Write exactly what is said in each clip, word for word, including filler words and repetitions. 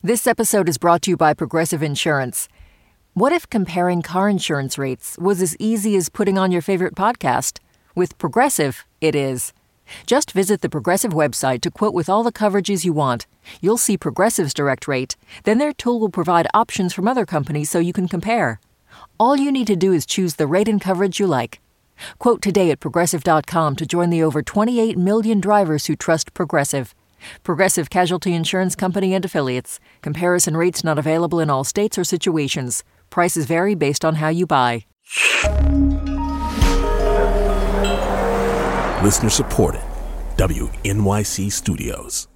This episode is brought to you by Progressive Insurance. What if comparing car insurance rates was as easy as putting on your favorite podcast? With Progressive, it is. Just visit the Progressive website to quote with all the coverages you want. You'll see Progressive's direct rate. Then their tool will provide options from other companies so you can compare. All you need to do is choose the rate and coverage you like. Quote today at Progressive dot com to join the over twenty-eight million drivers who trust Progressive. Progressive Casualty Insurance Company and Affiliates. Comparison rates not available in all states or situations. Prices vary based on how you buy. Listener supported. W N Y C Studios.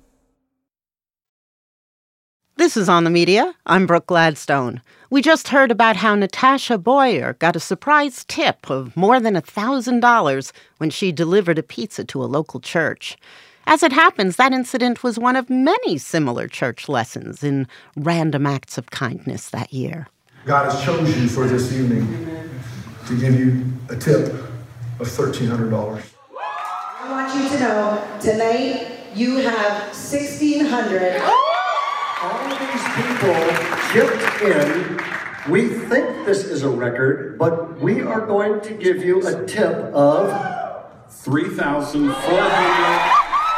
This is On the Media. I'm Brooke Gladstone. We just heard about how Natasha Boyer got a surprise tip of more than one thousand dollars when she delivered a pizza to a local church. As it happens, that incident was one of many similar church lessons in random acts of kindness that year. God has chosen you for this evening to give you a tip of thirteen hundred dollars. I want you to know, tonight you have sixteen hundred dollars. All these people chipped in. We think this is a record, but we are going to give you a tip of three thousand four hundred dollars.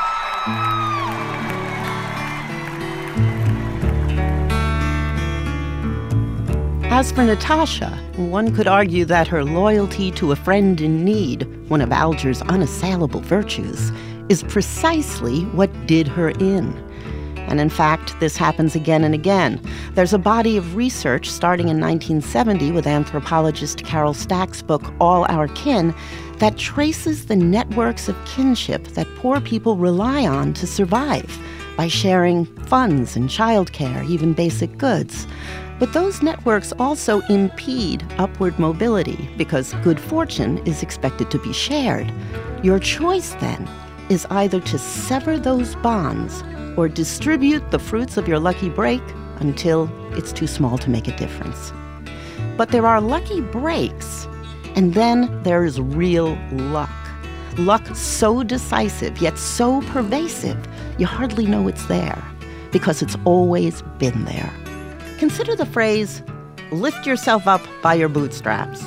As for Natasha, one could argue that her loyalty to a friend in need, one of Alger's unassailable virtues, is precisely what did her in. And in fact, this happens again and again. There's a body of research starting in nineteen seventy with anthropologist Carol Stack's book, All Our Kin, that traces the networks of kinship that poor people rely on to survive by sharing funds and childcare, even basic goods. But those networks also impede upward mobility because good fortune is expected to be shared. Your choice, then, is either to sever those bonds or distribute the fruits of your lucky break until it's too small to make a difference. But there are lucky breaks, and then there is real luck. Luck so decisive, yet so pervasive, you hardly know it's there, because it's always been there. Consider the phrase, lift yourself up by your bootstraps.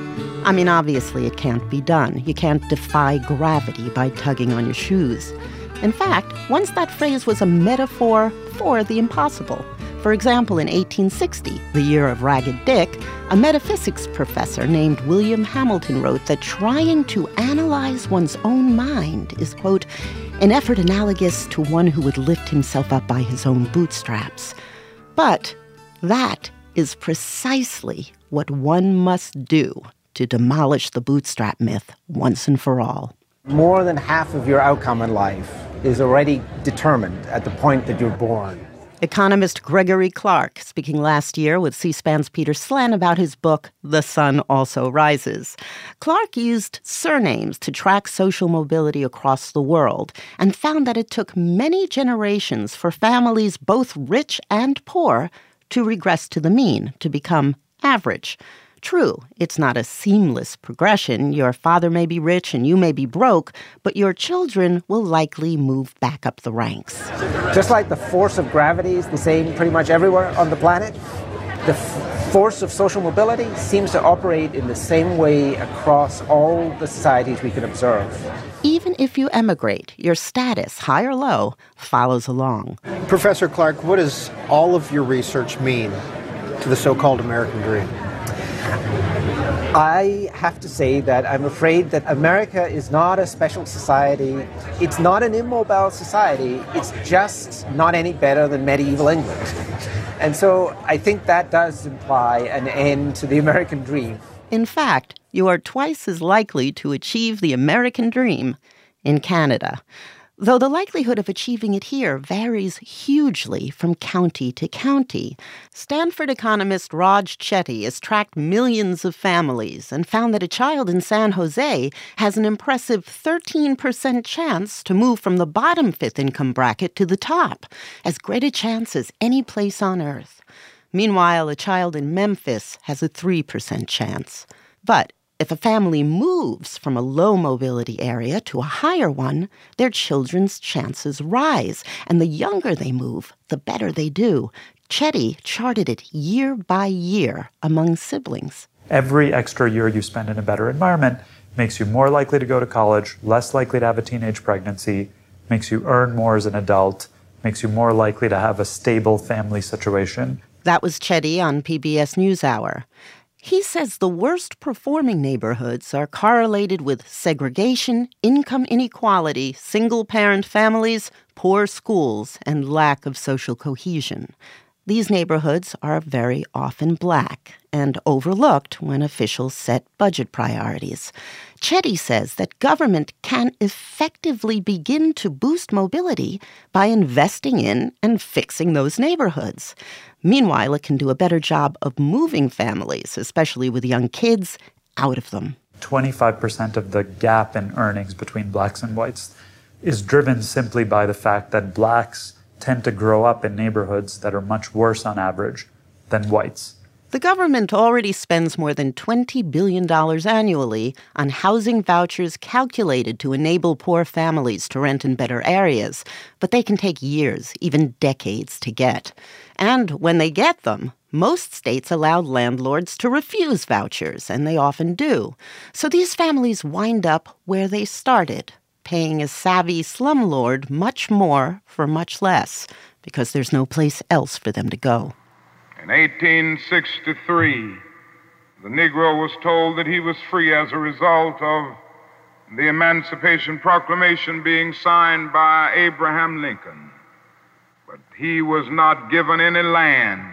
I mean, obviously it can't be done. You can't defy gravity by tugging on your shoes. In fact, once that phrase was a metaphor for the impossible. For example, in eighteen sixty, the year of Ragged Dick, a metaphysics professor named William Hamilton wrote that trying to analyze one's own mind is, quote, an effort analogous to one who would lift himself up by his own bootstraps. But that is precisely what one must do to demolish the bootstrap myth once and for all. More than half of your outcome in life is already determined at the point that you're born. Economist Gregory Clark speaking last year with C-SPAN's Peter Slen about his book, The Sun Also Rises. Clark used surnames to track social mobility across the world and found that it took many generations for families both rich and poor to regress to the mean, to become average. True, it's not a seamless progression. Your father may be rich and you may be broke, but your children will likely move back up the ranks. Just like the force of gravity is the same pretty much everywhere on the planet, the f- force of social mobility seems to operate in the same way across all the societies we can observe. Even if you emigrate, your status, high or low, follows along. Professor Clark, what does all of your research mean to the so-called American dream? I have to say that I'm afraid that America is not a special society. It's not an immobile society. It's just not any better than medieval England. And so I think that does imply an end to the American dream. In fact, you are twice as likely to achieve the American dream in Canada, though the likelihood of achieving it here varies hugely from county to county. Stanford economist Raj Chetty has tracked millions of families and found that a child in San Jose has an impressive thirteen percent chance to move from the bottom fifth income bracket to the top, as great a chance as any place on earth. Meanwhile, a child in Memphis has a three percent chance. But if a family moves from a low mobility area to a higher one, their children's chances rise. And the younger they move, the better they do. Chetty charted it year by year among siblings. Every extra year you spend in a better environment makes you more likely to go to college, less likely to have a teenage pregnancy, makes you earn more as an adult, makes you more likely to have a stable family situation. That was Chetty on P B S NewsHour. He says the worst-performing neighborhoods are correlated with segregation, income inequality, single-parent families, poor schools, and lack of social cohesion. These neighborhoods are very often black and overlooked when officials set budget priorities. Chetty says that government can effectively begin to boost mobility by investing in and fixing those neighborhoods. Meanwhile, it can do a better job of moving families, especially with young kids, out of them. twenty-five percent of the gap in earnings between blacks and whites is driven simply by the fact that blacks tend to grow up in neighborhoods that are much worse on average than whites. The government already spends more than twenty billion dollars annually on housing vouchers calculated to enable poor families to rent in better areas, but they can take years, even decades, to get. And when they get them, most states allow landlords to refuse vouchers, and they often do. So these families wind up where they started, paying a savvy slumlord much more for much less, because there's no place else for them to go. In eighteen sixty-three, the Negro was told that he was free as a result of the Emancipation Proclamation being signed by Abraham Lincoln. But he was not given any land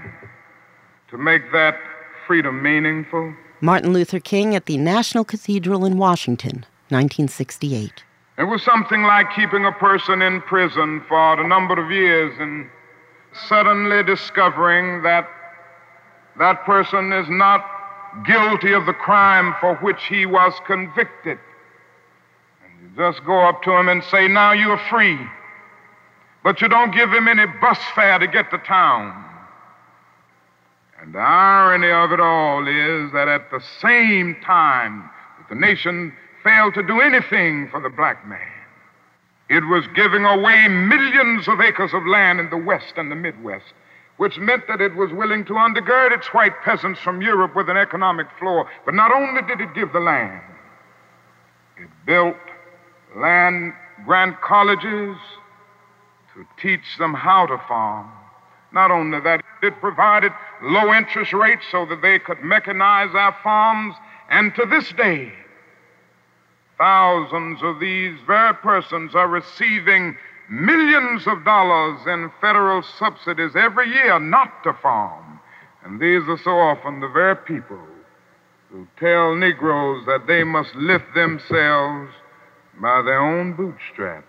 to make that freedom meaningful. Martin Luther King at the National Cathedral in Washington, nineteen sixty-eight. It was something like keeping a person in prison for a number of years and suddenly discovering that that person is not guilty of the crime for which he was convicted. And you just go up to him and say, now you're free. But you don't give him any bus fare to get to town. And the irony of it all is that at the same time that the nation failed to do anything for the black man, it was giving away millions of acres of land in the West and the Midwest, which meant that it was willing to undergird its white peasants from Europe with an economic floor. But not only did it give the land, it built land-grant colleges to teach them how to farm. Not only that, it provided low interest rates so that they could mechanize our farms. And to this day, thousands of these very persons are receiving millions of dollars in federal subsidies every year not to farm. And these are so often the very people who tell Negroes that they must lift themselves by their own bootstraps.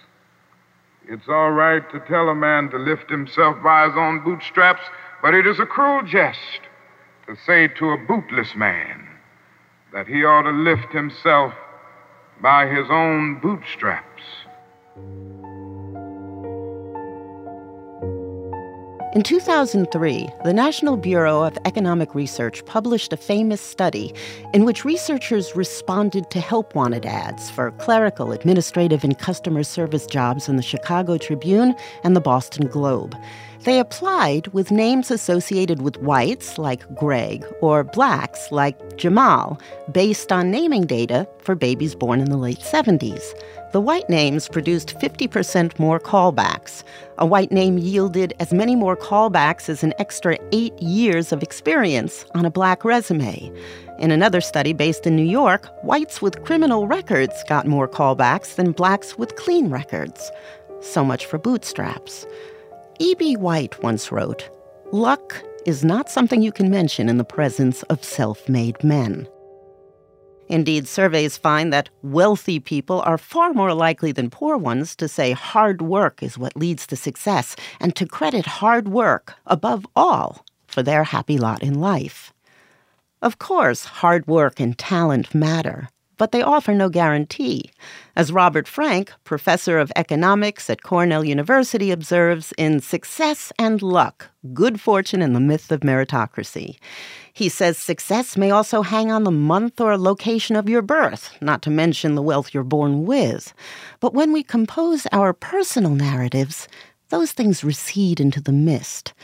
It's all right to tell a man to lift himself by his own bootstraps, but it is a cruel jest to say to a bootless man that he ought to lift himself by his own bootstraps. In two thousand three, the National Bureau of Economic Research published a famous study in which researchers responded to help-wanted ads for clerical, administrative, and customer service jobs in the Chicago Tribune and the Boston Globe. They applied with names associated with whites, like Greg, or blacks, like Jamal, based on naming data for babies born in the late seventies. The white names produced fifty percent more callbacks. A white name yielded as many more callbacks as an extra eight years of experience on a black resume. In another study based in New York, whites with criminal records got more callbacks than blacks with clean records. So much for bootstraps. E B. White once wrote, "Luck is not something you can mention in the presence of self-made men." Indeed, surveys find that wealthy people are far more likely than poor ones to say hard work is what leads to success and to credit hard work, above all, for their happy lot in life. Of course, hard work and talent matter, but they offer no guarantee. As Robert Frank, professor of economics at Cornell University, observes in Success and Luck, Good Fortune and the Myth of Meritocracy. He says success may also hang on the month or location of your birth, not to mention the wealth you're born with. But when we compose our personal narratives, those things recede into the mist.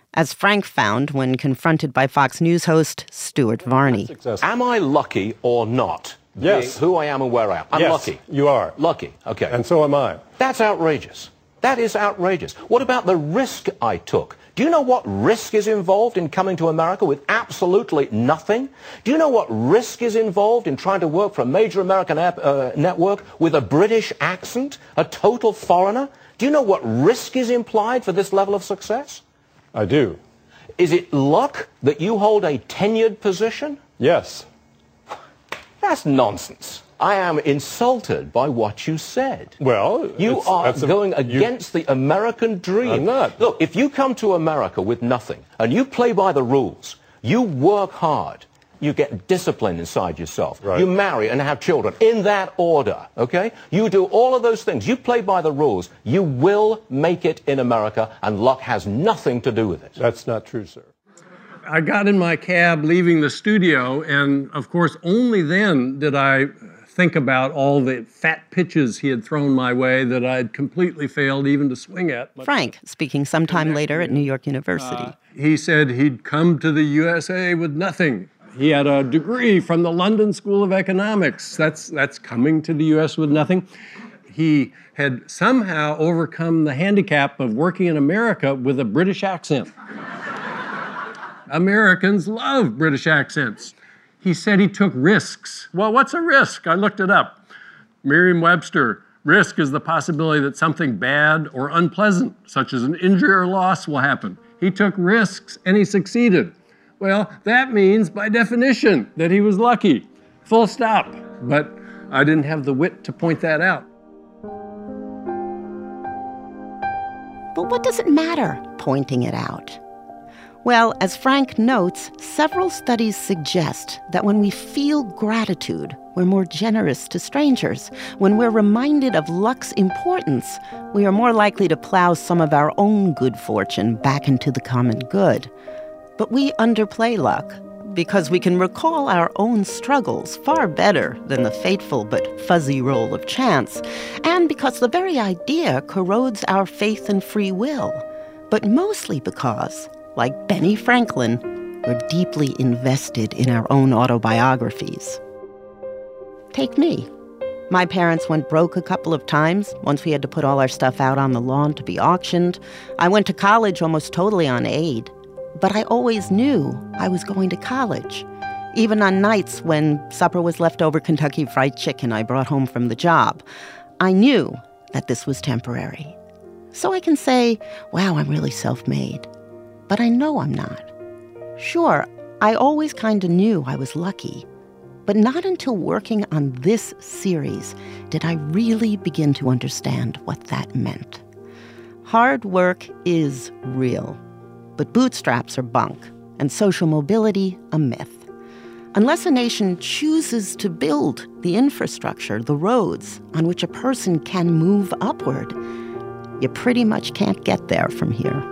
as Frank found when confronted by Fox News host Stuart Varney. Am I lucky or not? Yes. Who I am and where I am. I'm yes, lucky. You are. Lucky. Okay. And so am I. That's outrageous. That is outrageous. What about the risk I took? Do you know what risk is involved in coming to America with absolutely nothing? Do you know what risk is involved in trying to work for a major American app, uh, network with a British accent, a total foreigner? Do you know what risk is implied for this level of success? I do. Is it luck that you hold a tenured position? Yes. That's nonsense. I am insulted by what you said. Well, you are a, going against you, the American dream. I'm not. Look, if you come to America with nothing and you play by the rules, you work hard, you get discipline inside yourself, right. You marry and have children in that order, okay? You do all of those things. You play by the rules. You will make it in America, and luck has nothing to do with it. That's not true, sir. I got in my cab leaving the studio, and of course, only then did I think about all the fat pitches he had thrown my way that I'd completely failed even to swing at. Frank, speaking sometime later at New York University. Uh, he said he'd come to the U S A with nothing. He had a degree from the London School of Economics. That's, that's coming to the U S with nothing. He had somehow overcome the handicap of working in America with a British accent. Americans love British accents. He said he took risks. Well, what's a risk? I looked it up. Merriam-Webster, risk is the possibility that something bad or unpleasant, such as an injury or loss, will happen. He took risks and he succeeded. Well, that means, by definition, that he was lucky. Full stop. But I didn't have the wit to point that out. But what does it matter, pointing it out? Well, as Frank notes, several studies suggest that when we feel gratitude, we're more generous to strangers. When we're reminded of luck's importance, we are more likely to plow some of our own good fortune back into the common good. But we underplay luck because we can recall our own struggles far better than the fateful but fuzzy role of chance, and because the very idea corrodes our faith and free will, but mostly because, like Benny Franklin, we're deeply invested in our own autobiographies. Take me. My parents went broke a couple of times once we had to put all our stuff out on the lawn to be auctioned. I went to college almost totally on aid, but I always knew I was going to college. Even on nights when supper was leftover Kentucky Fried Chicken I brought home from the job, I knew that this was temporary. So I can say, wow, I'm really self-made. But I know I'm not. Sure, I always kind of knew I was lucky, but not until working on this series did I really begin to understand what that meant. Hard work is real, but bootstraps are bunk, and social mobility a myth. Unless a nation chooses to build the infrastructure, the roads on which a person can move upward, you pretty much can't get there from here.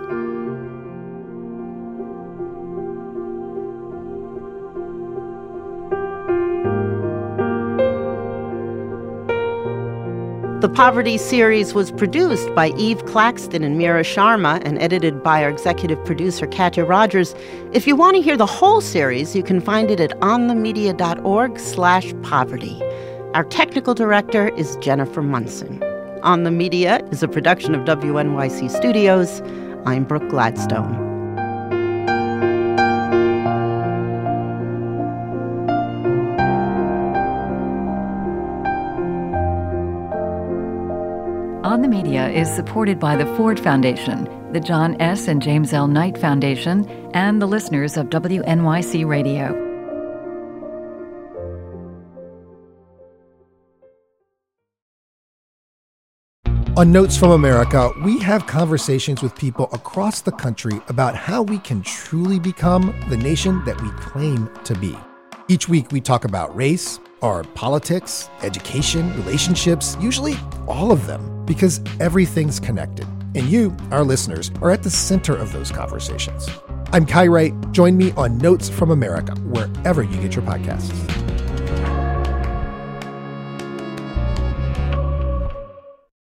The Poverty series was produced by Eve Claxton and Mira Sharma and edited by our executive producer, Katya Rogers. If you want to hear the whole series, you can find it at onthemedia.org slash poverty. Our technical director is Jennifer Munson. On the Media is a production of W N Y C Studios. I'm Brooke Gladstone. On the Media is supported by the Ford Foundation, the John S. and James L. Knight Foundation, and the listeners of W N Y C Radio. On Notes from America, we have conversations with people across the country about how we can truly become the nation that we claim to be. Each week, we talk about race, our politics, education, relationships, usually all of them, because everything's connected. And you, our listeners, are at the center of those conversations. I'm Kai Wright. Join me on Notes from America, wherever you get your podcasts.